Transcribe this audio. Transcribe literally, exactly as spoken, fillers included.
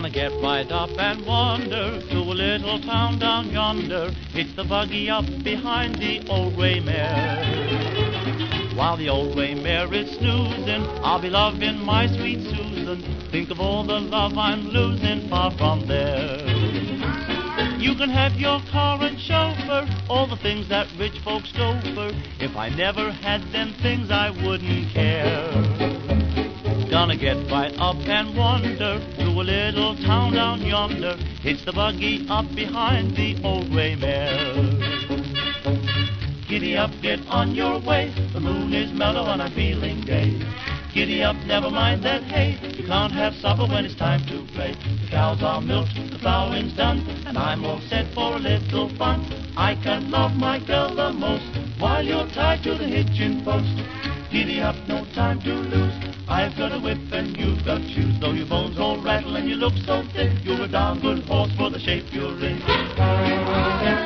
Gonna get right up and wander to a little town down yonder. Hitch the buggy up behind the old gray mare. While the old gray mare is snoozing, I'll be loving my sweet Susan. Think of all the love I'm losing far from there. You can have your car and chauffeur, all the things that rich folks go for. If I never had them things, I wouldn't care. Gonna get right up and wander to a little town down yonder. Hitch the buggy up behind the old gray mare. Giddy up, get on your way. The moon is mellow and I'm feeling gay. Giddy up, never mind that hay. You can't have supper when it's time to play. The cows are milked, the plowing's done, and I'm all set for a little fun. I can love my girl the most while you're tied to the hitching post. Giddy up, no time to lose. I've got a whip and you've got shoes. Though your bones all rattle and you look so thick, you're a darn good horse for the shape you're in.